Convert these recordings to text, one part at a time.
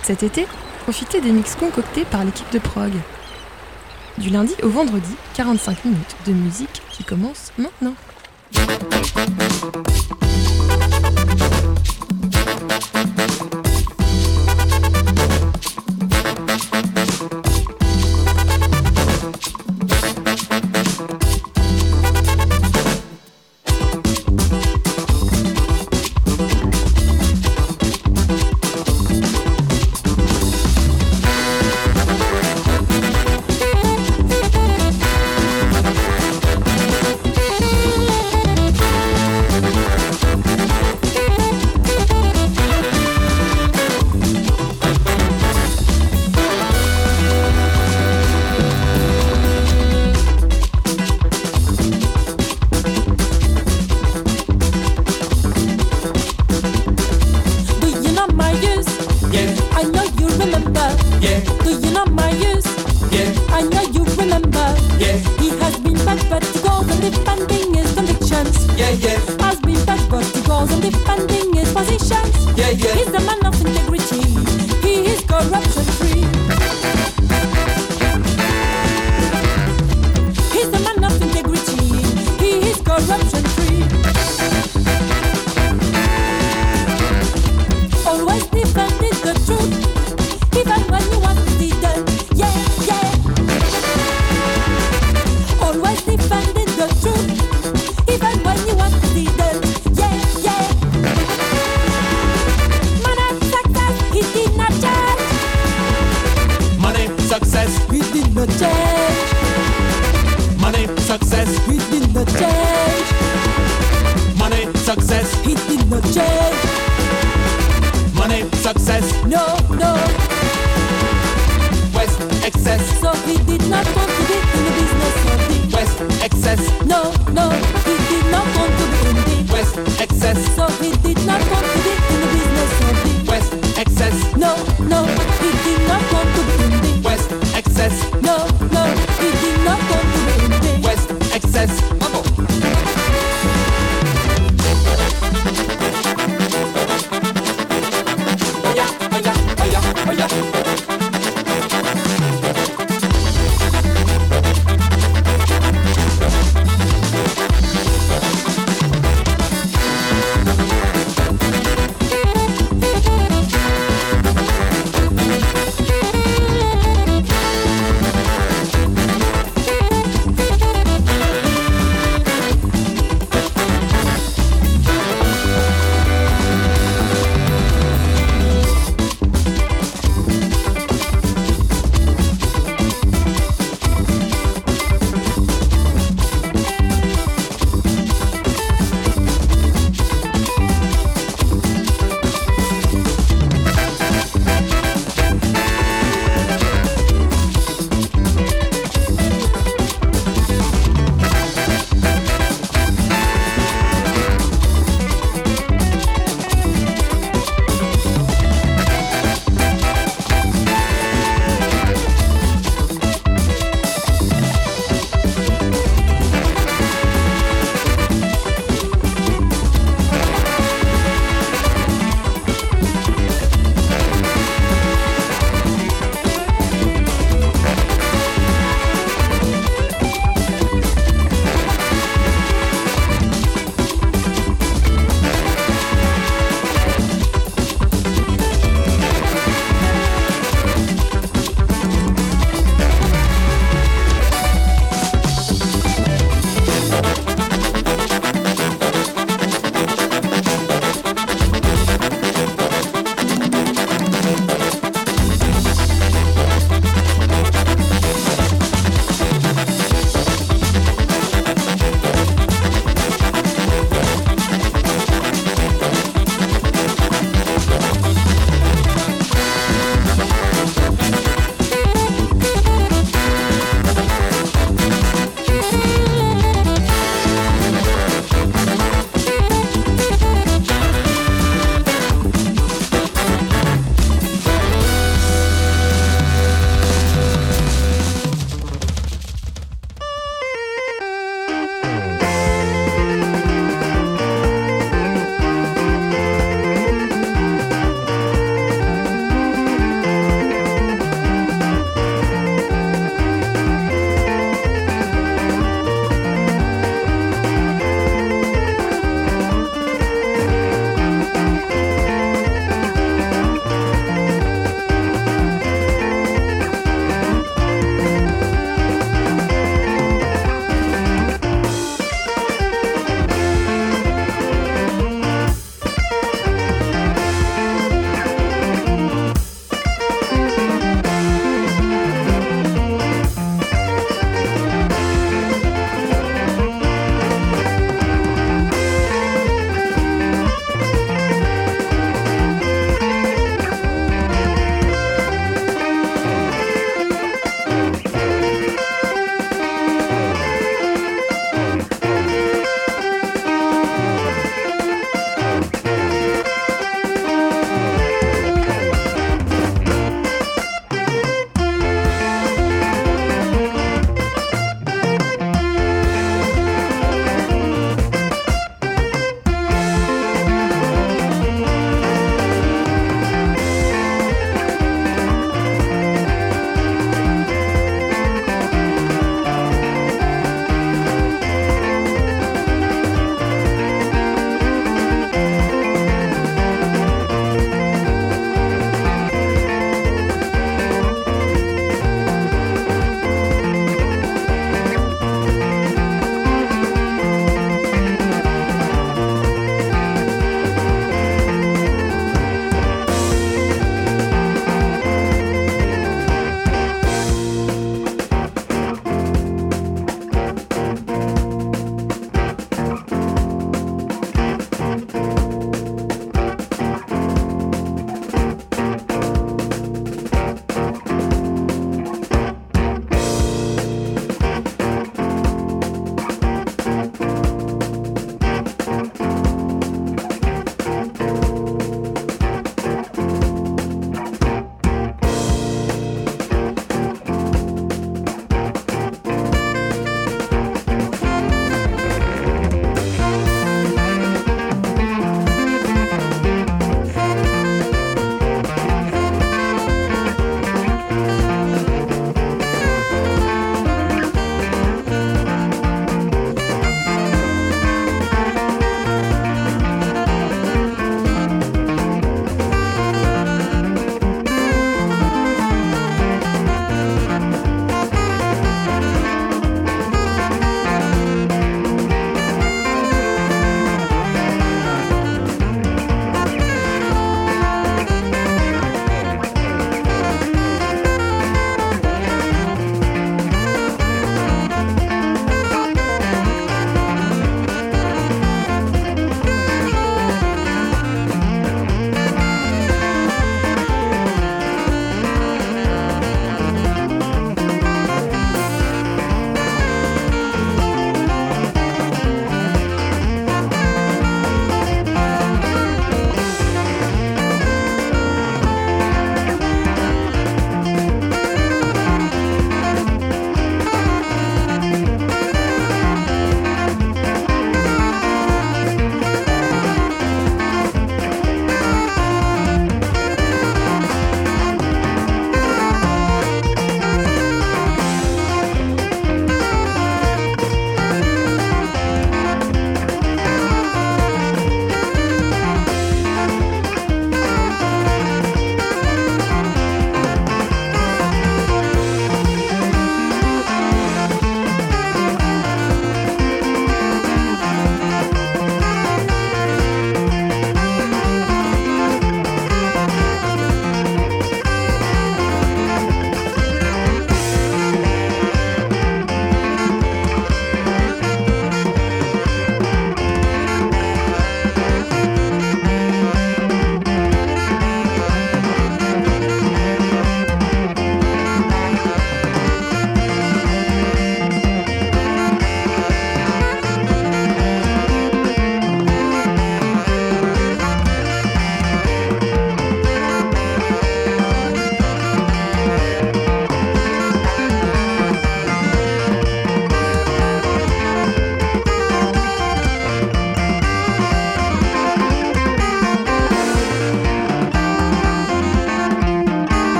Cet été, profitez des mix concoctés par l'équipe de prog. Du lundi au vendredi, 45 minutes de musique qui commence maintenant.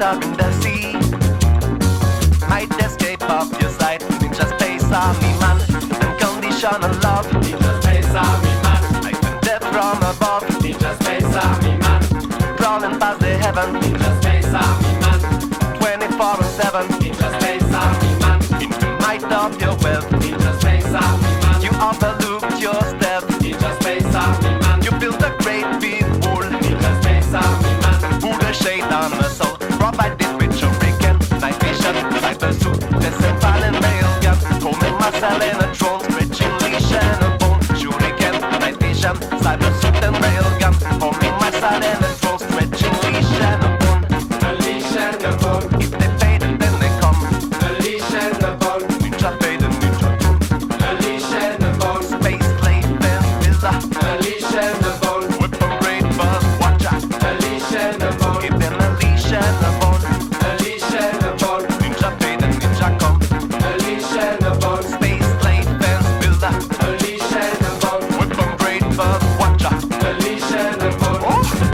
water in the sea. Might escape off your sight. Ninja space army man. Unconditional love. Ninja space army man. Life and death from above. Ninja space army man. Crawling past the heaven. Ninja space army man. 24/7. Ninja space army man. In the might of your wealth. Ninja space army man. You overlooked your step. Ninja space army man. You built a great big wall. Ninja space army man. Put a shade on the soul. Provided with your weekend. Night vision, cyber suit, descent fallen railgun. Homing muscle and a drone, stretching leash and a bone. Shuriken, night vision, cyber suit and railgun. Homing muscle and a drone, stretching leash and a bone. A leash and a bone. If they fade, then they come. A leash and a bone. Ninja fade and ninja come. A leash and a bone. Space slave and builder. A leash and a bone. Weapon grade buzz watcher. A leash and a bone. Give them a leash and a bone. A leash and a bone. Ninja fade and ninja come. A leash and a bone. Space slave and builder. A leash and a bone. Weapon grade buzz watcher. A leash and a bone.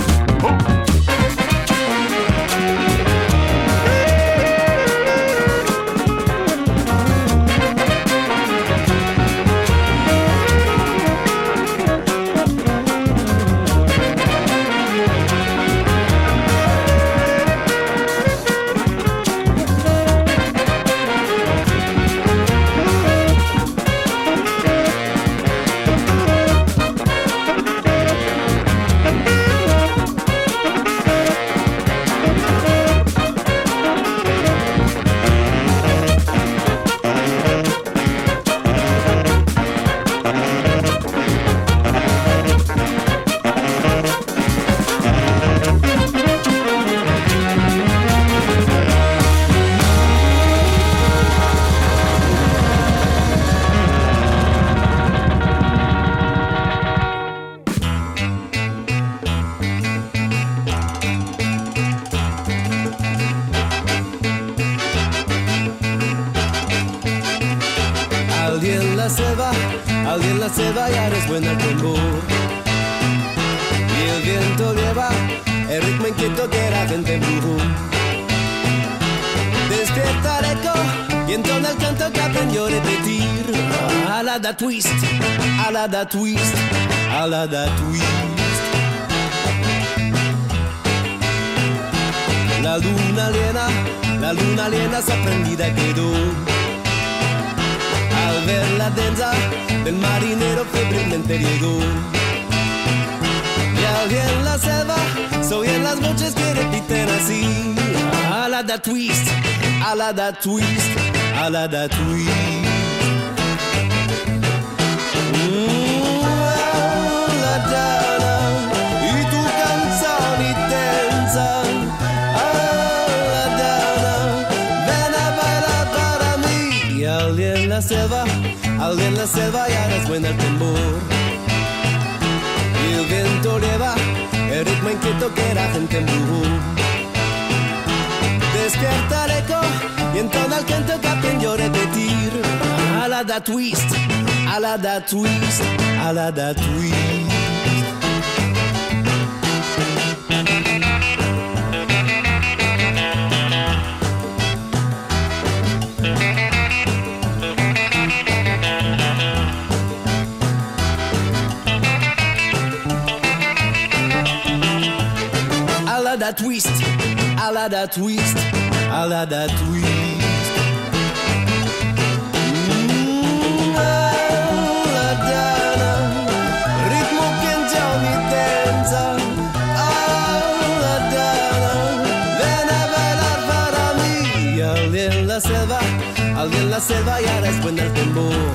Alguien en la selva ya resuena el tambor. Y el viento lleva el ritmo inquieto que la gente embrujó. Despierta el eco y entona el canto que aprendió a repetir. A la da twist, a la da twist, a la da twist. La luna llena sorprendida quedó al ver la danza del marinero febrilmente llegó. Y alguien en la selva se oyen las voces que repiten así. A la da twist, a la da twist, a la da twist. La dana y tu canzone intensa. La dana, ven a bailar para mí. Y alguien en la selva ya resuena el tambor. Y el viento lleva el ritmo inquieto que la gente embrujó. Despierta el eco y entona el canto que aprendió a repetir. A la da twist, a la da twist, a la da twist. A la da twist, a la da twist, a la da twist. La dana, ritmo che giorni danza. La dana, ven a bailar para mí. Y alguien en la selva ya resuena el tambor.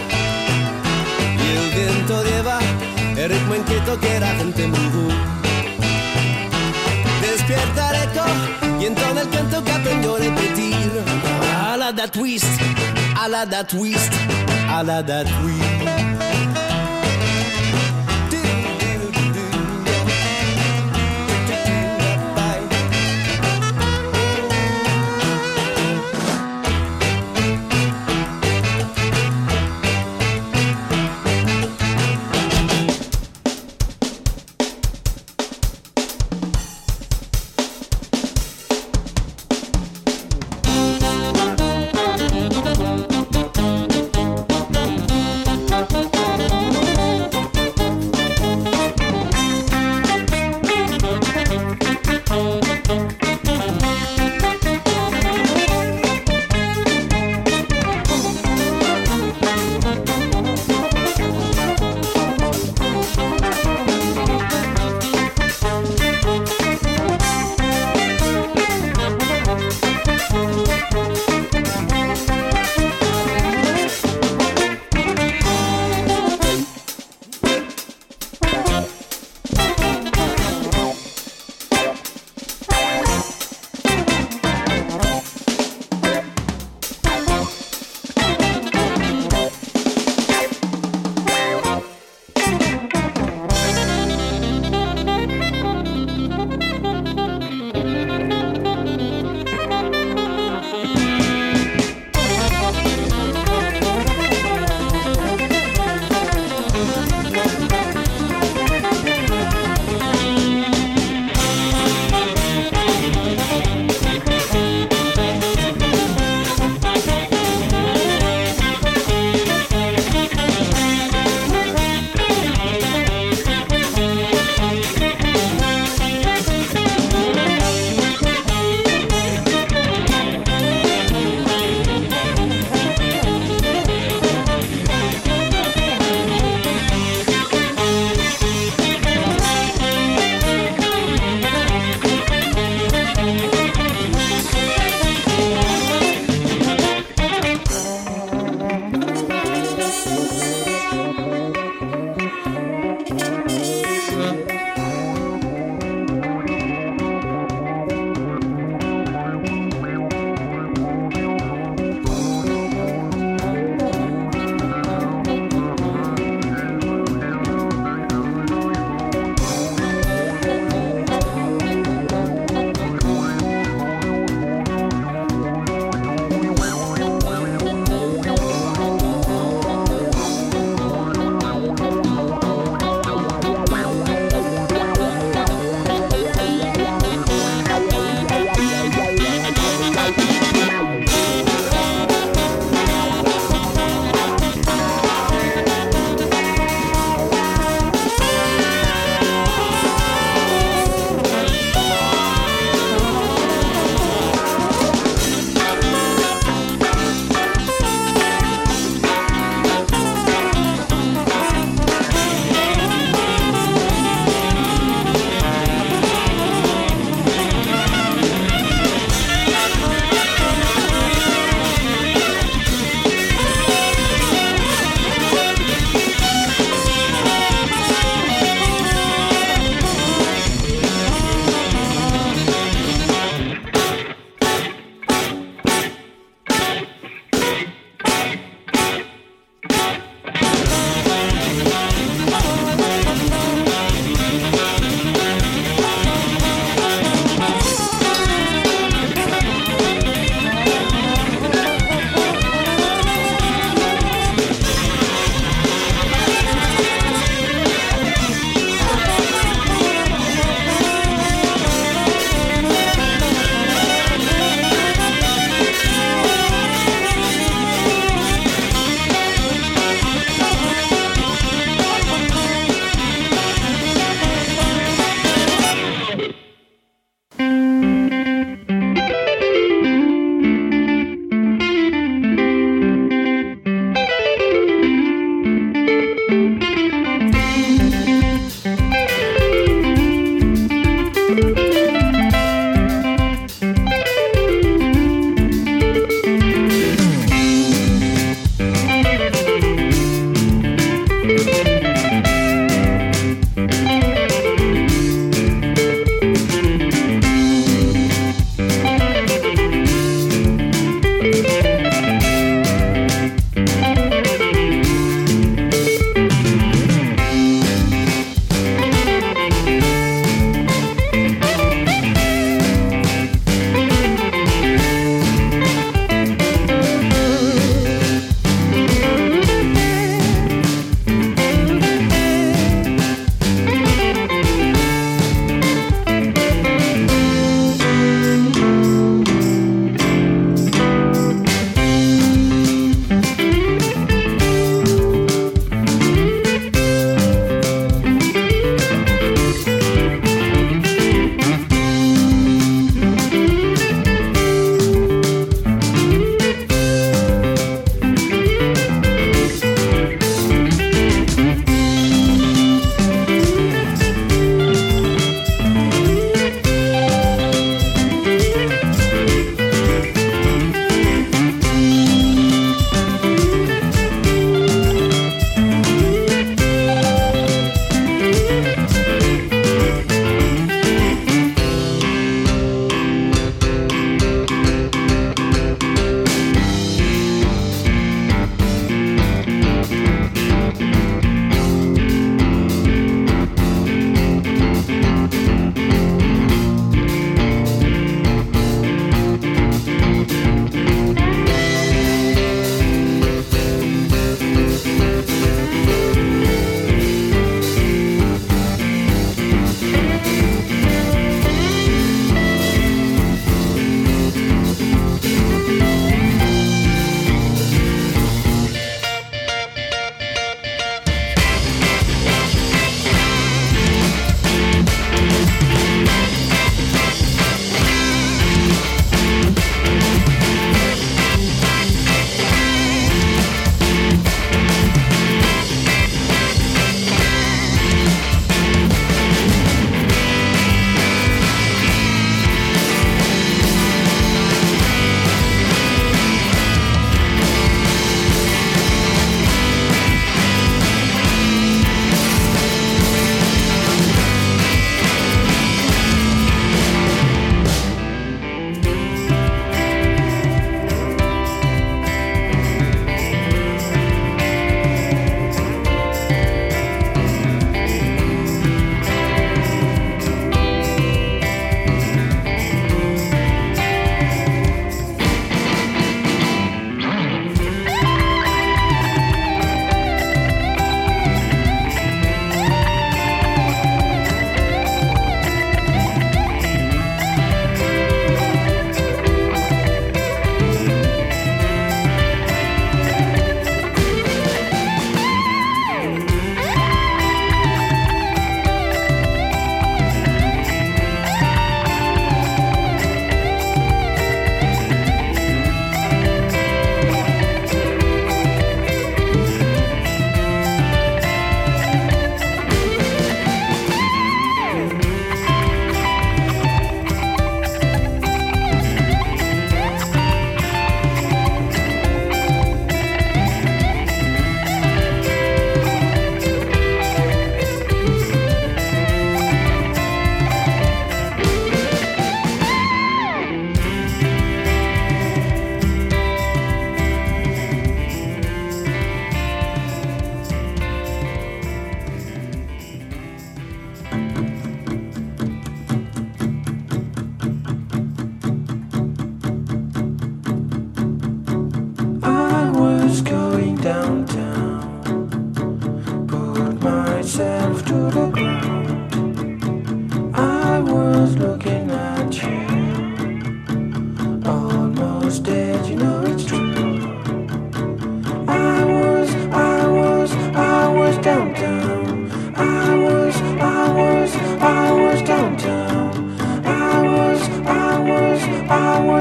Y el viento lleva el ritmo inquieto que la gente embrujó. Despierta el eco y entona el canto que aprendió a repetir. A la da twist, a la da twist, a la da twist.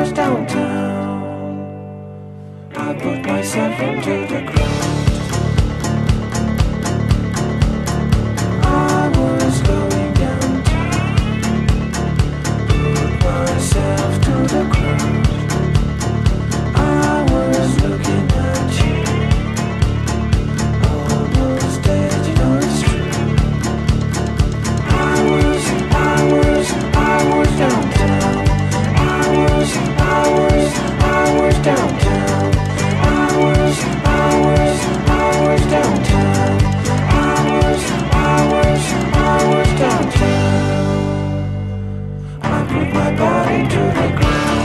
was downtown. I put myself into the ground. I was going downtown. Put myself to the ground. I was looking at you. Almost dead, you know it's true. I was downtown. I was downtown. I was downtown. I was downtown. I put my body to the ground.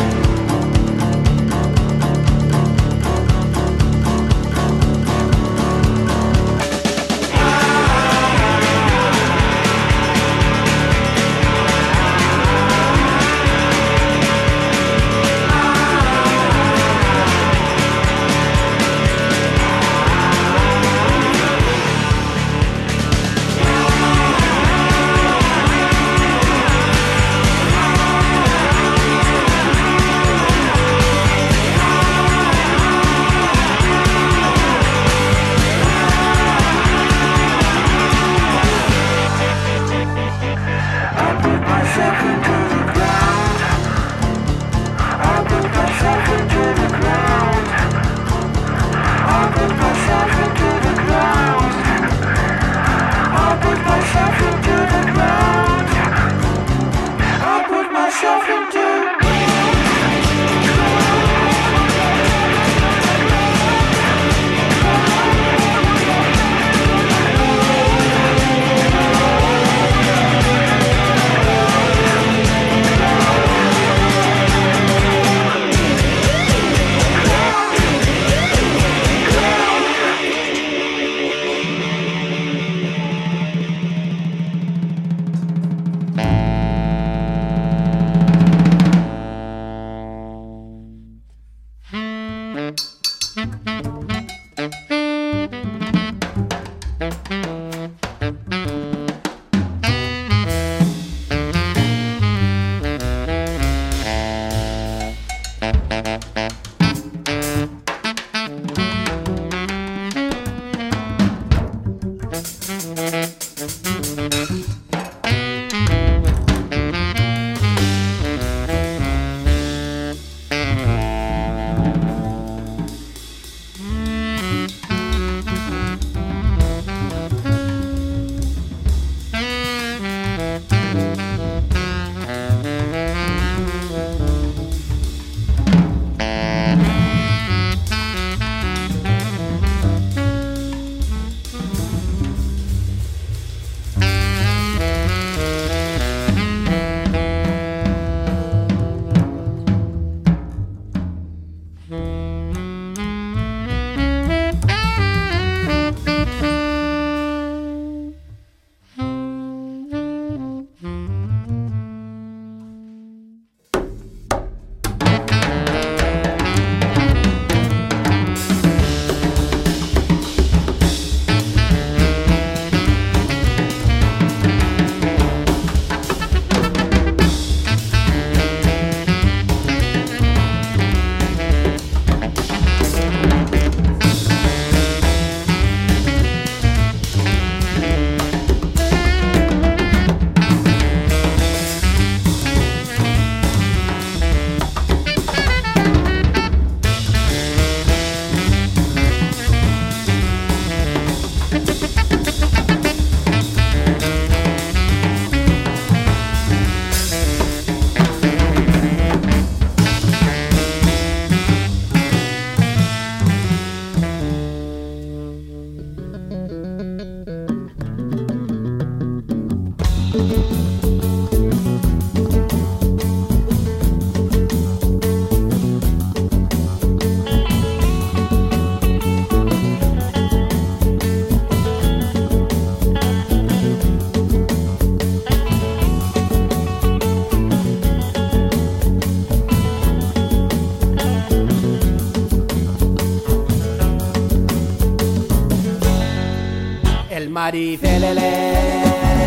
marifelele,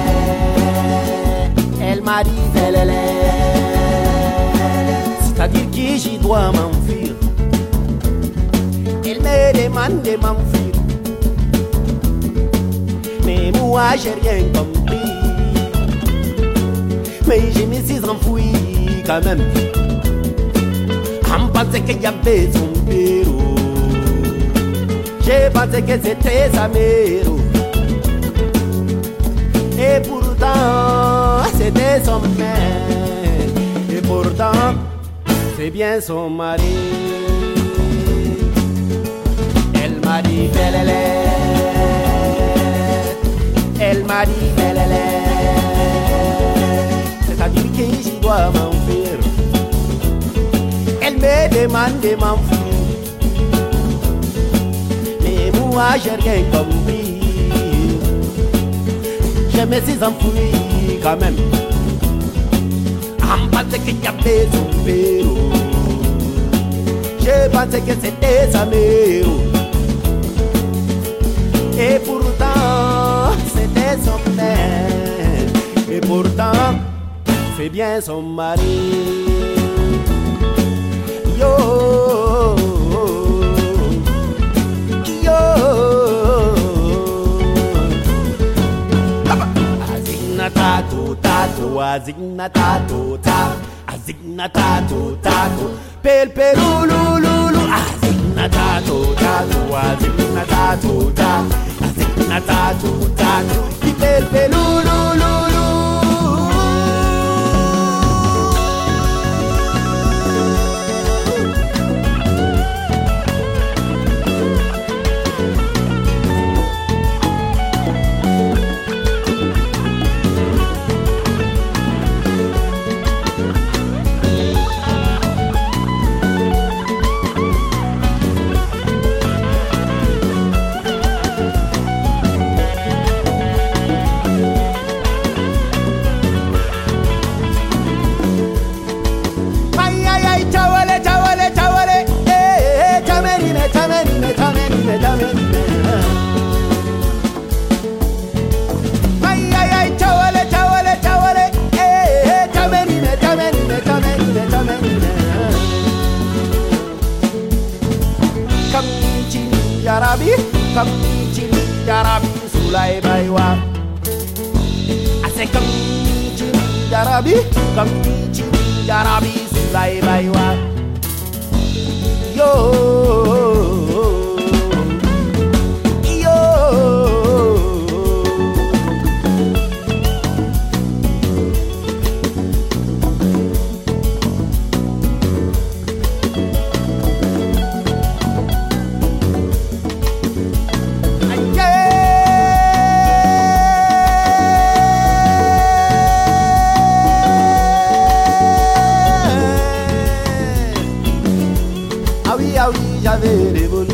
el marifelele, c'est-à-dire qui j'y dois m'enfuir. Elle me demande de m'enfuir, mais moi j'ai rien compris. Mais je me suis enfoui quand même, en pensant qu'il y avait son héros. J'ai pensé que c'était sa mère, et pourtant c'était son mère. Et pourtant c'est bien son mari. Elle m'a dit belle, elle m'a dit belle, c'est-à-dire que j'y dois m'enfuir. Elle me demande de m'enfuir, mais moi j'ai rien compris. Je me suis enfoui quand même, en pensant qu'il y avait son père. Je pensais que c'était sa mère, et pourtant c'était son mère. Et pourtant c'est bien son mari. Yo, yo, azina tato tato, azina tato tato, azina tato tato, pel pelululu, azina tato tato, azina tato tato, azina tato tato, pel pelululu. Kamchin Yarabi Sulai Baiwa. I say Kamchin Yarabi Sulai Baiwa. Yo. J'avais les boules,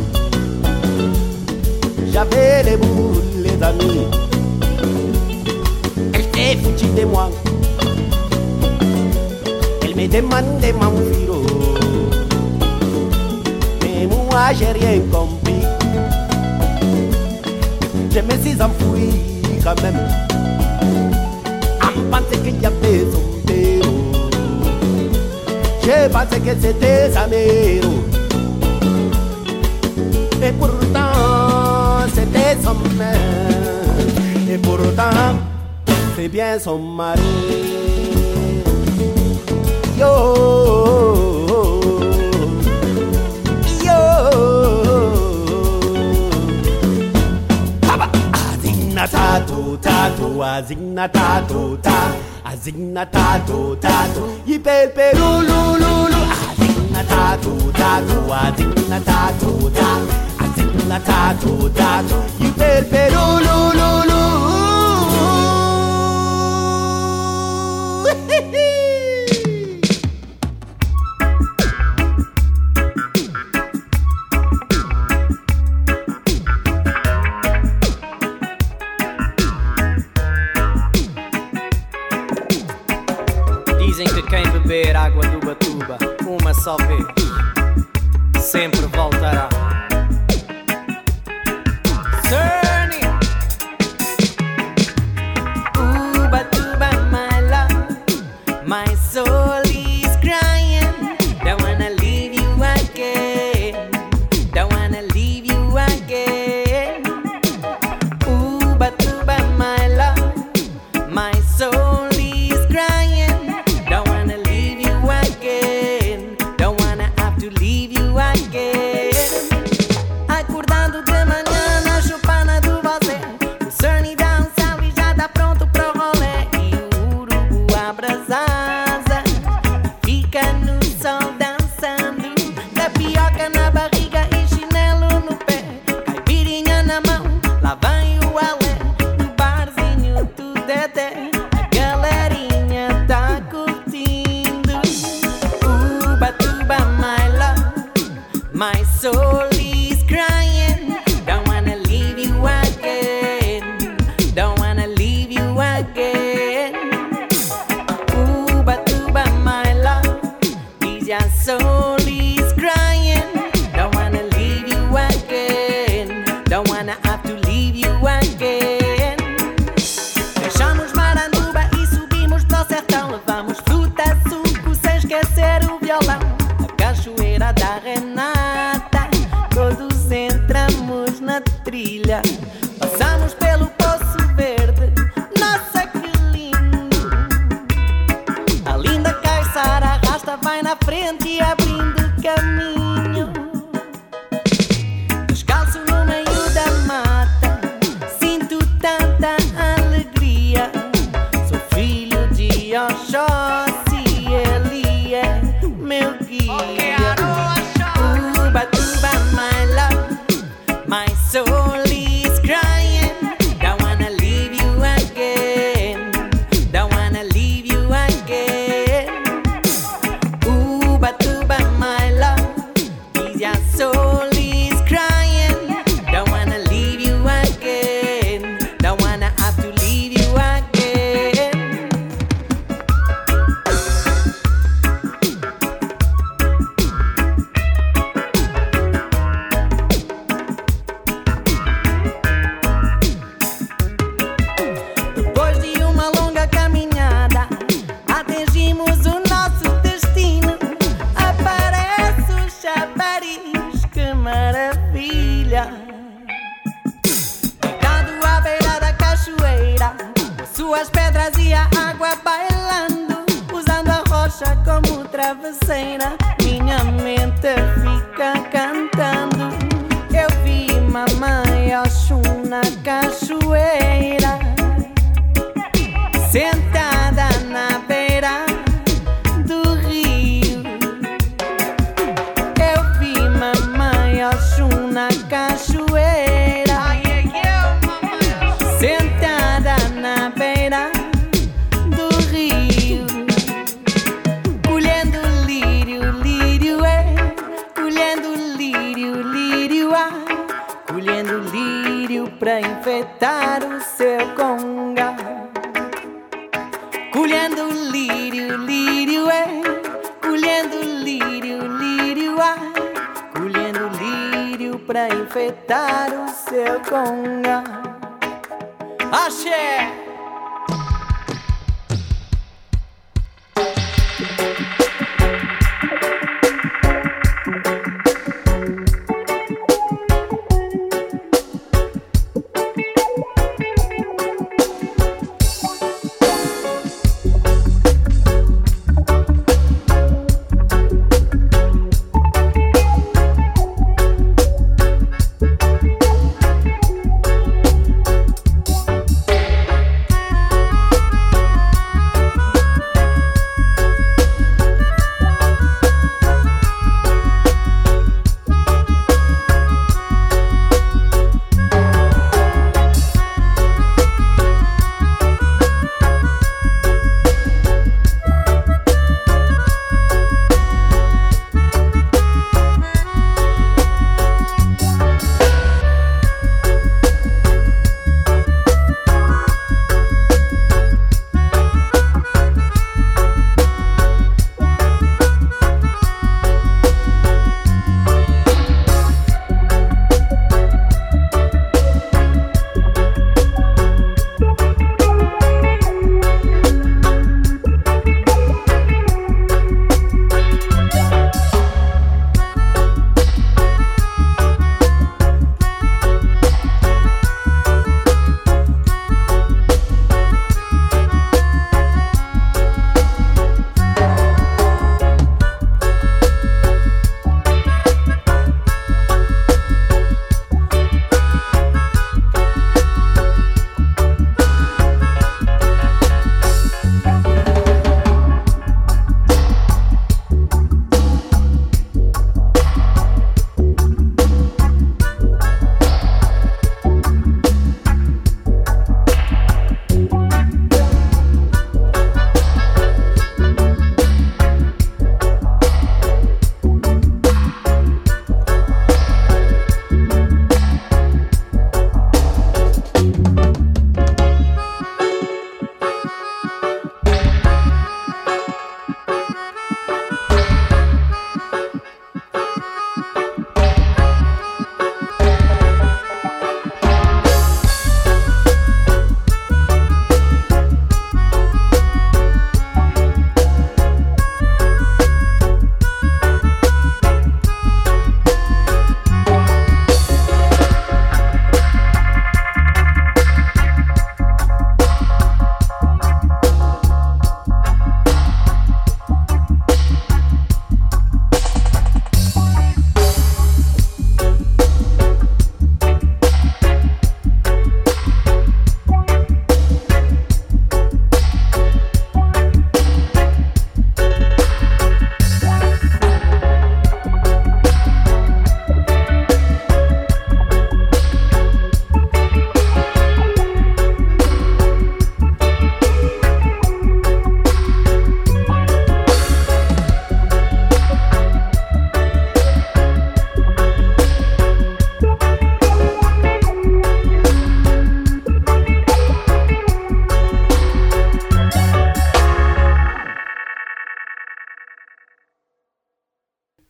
les amis. Elle s'est foutue de moi, elle me demandait m'enfuir, mais moi j'ai rien compris. Je me suis enfoui quand même, en pensant qu'il y avait son père. Je pensais que c'était sa mère, et pourtant c'était son mère. Et pourtant c'est bien son mari. Yo, yo, azina tato tato, azina tato tato, azina tato tato, yipel pelululu, azina tato tato, azina tato tato, azina tato tato, yipel pelululu. Dizem que quem beber água do Batuba uma só vez sempre voltará. Cerny, Batuba, my love, my soul is crying. soul is crying. Don't wanna leave you again. Don't wanna have to leave you again. Deixamos Maranduba e subimos para o sertão. Levamos fruta, suco, sem esquecer o violão. A cachoeira da Renata, todos entramos na trilha. Passamos pelo Poço Verde, nossa que lindo. A linda Caiçara arrasta, vai na frente e abrindo caminho. Descalço no meio da mata, sinto tanta alegria. Sou filho de Oxóssi, ele é meu guia. Ubatuba, my love, my soul is crying. Don't wanna leave you again. Don't wanna leave you again. Ubatuba, my love, is your soul is crying. Don't wanna leave you again. Don't wanna have to leave you again. Depois de uma longa caminhada, atingimos o nosso destino. Aparece o chafariz, que maravilha! Deitado à beira da cachoeira, suas pedras e a água bailando, usando a rocha como travesseira, minha mente fica cantando. Eu vi mamãe Oxum na cachoeira, sentada na beira do rio. Eu vi mamãe Oxum na cachoeira, sentada na beira do rio. Colhendo lírio, lírio é, colhendo lírio, lírio ah, colhendo lírio pra enfeitar o seu conga. Colhendo lírio, lírio é, colhendo lírio, lírio ah, colhendo lírio pra enfeitar o seu conga. Axé!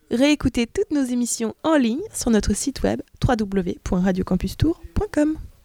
Réécoutez toutes nos émissions en ligne sur notre site web www.radiocampustour.com.